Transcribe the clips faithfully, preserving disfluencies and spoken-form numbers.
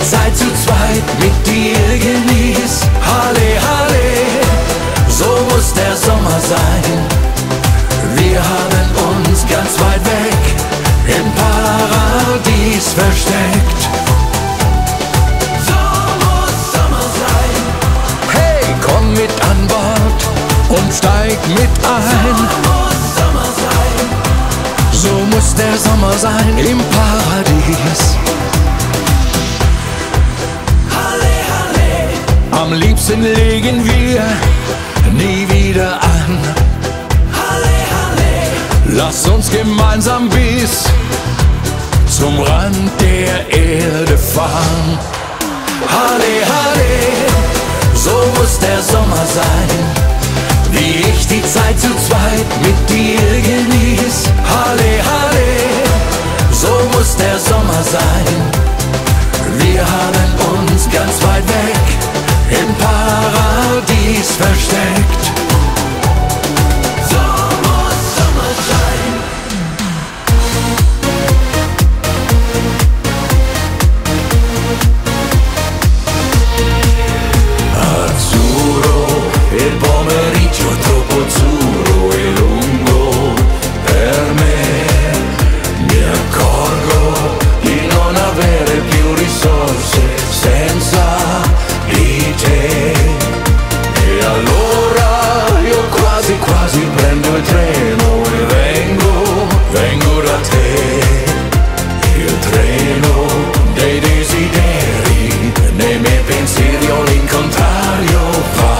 Zeit zu zweit mit dir genieß. Halle, Halle, so muss der Sommer sein. Wir haben uns ganz weit weg im Paradies versteckt. So muss Sommer sein. Hey, komm mit an Bord und steig mit ein. So muss Sommer sein. So muss der Sommer sein im Paradies. Halle, Halle. Am liebsten legen wir nie wieder an. Halle, Halle. Lass uns gemeinsam bis zum Rand der Erde fahren. Halle, Halle, so muss der Sommer sein, wie ich die Zeit zu zweit mit dir genieß. Halle, Halle, so muss der Sommer sein. Wir haben uns ganz weit weg im Paradies versteckt. So muss Sommer sein. Azzurro, il pomeriggio troppo azzurro e lungo per me. Mi accorgo di non avere più risorse senza di te. E allora io quasi quasi prendo il treno e vengo, vengo da te. Il treno dei desideri, nei miei pensieri all'incontrario va.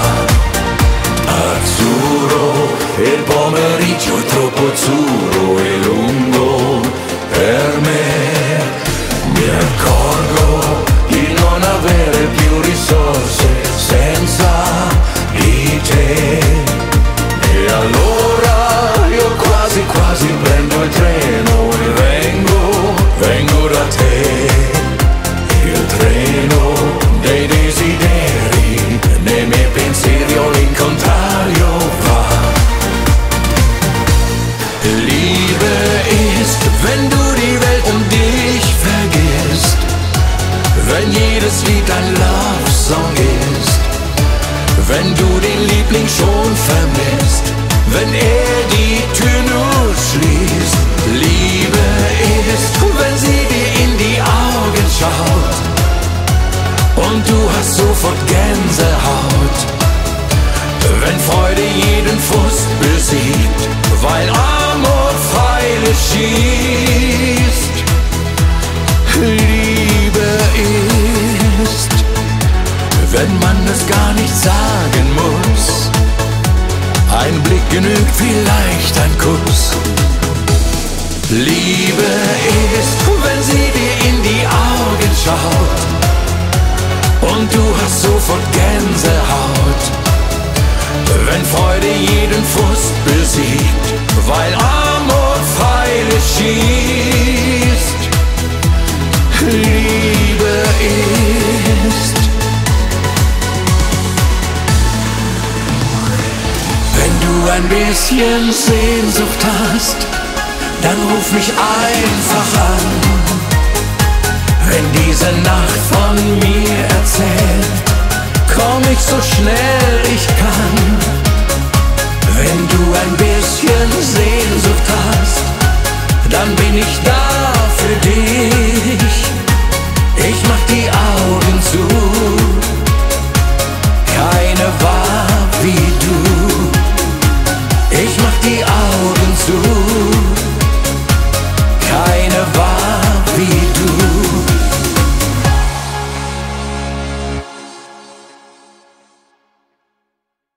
Azzurro, il pomeriggio è troppo azzurro e lungo per me. Mi accorgo di non avere più risorse senza di te. E allora io quasi quasi prendo il treno e vengo, vengo da te. Il treno dei desideri, nei miei pensieri all'incontrario va. Liebe ist, wenn du die Welt um dich vergisst, wenn jedes Lied ein Love-Song ist, wenn du den Liebling schon vermisst, wenn er die Tür nur schließt. Liebe ist, wenn sie dir in die Augen schaut und du hast sofort Gänsehaut, wenn Freude jeden Frust besiegt, weil Amor Pfeile schießt. Liebe ist, wenn man es gar nicht sagen muss, ein Blick genügt, vielleicht ein Kuss. Liebe ist, wenn sie dir in die Augen schaut und du hast sofort Gänsehaut, wenn Freude jeden Frust besiegt, weil Amor Pfeile schießt. Liebe ist, wenn du ein bisschen Sehnsucht hast, dann ruf mich einfach an. Wenn diese Nacht von mir erzählt, komm ich so schnell ich kann. Wenn du ein bisschen Sehnsucht hast, dann bin ich da